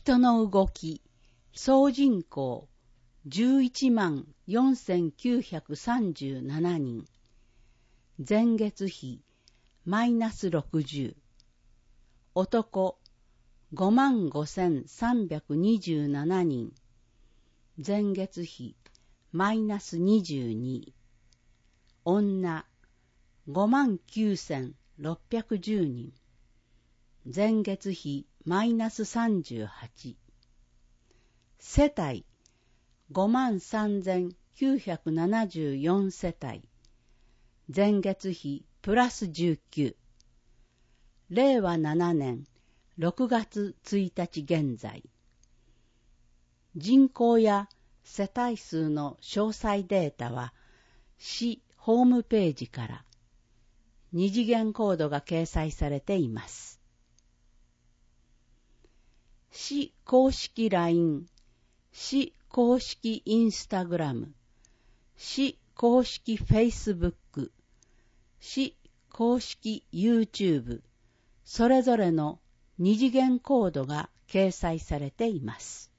人の動き、総人口114937人。前月比マイナス60。男55,327人。前月比マイナス22。女59,610人。前月比マイナス38。世帯53,974世帯。前月比プラス19。令和7年6月1日現在。人口や世帯数の詳細データは市ホームページから二次元コードが掲載されています。市公式 LINE、市公式インスタグラム、市公式 Facebook、市公式 YouTube、それぞれの二次元コードが掲載されています。